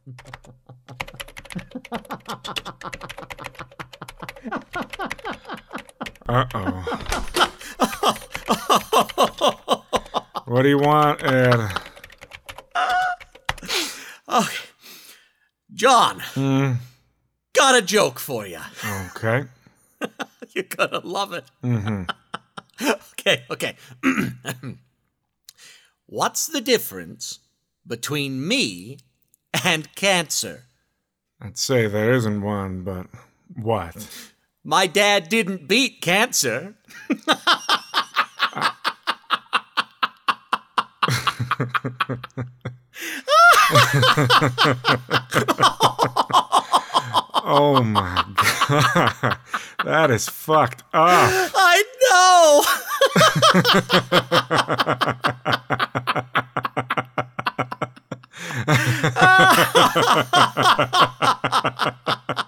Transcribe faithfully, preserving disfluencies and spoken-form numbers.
Uh-oh. What do you want, Ed? Okay. John, Mm, got a joke for you. okay. You're gonna love it. Mm-hmm. Okay, okay. What's the difference between me and cancer? I'd say there isn't one, but what? My dad didn't beat cancer. Oh my God. That is fucked up. I know.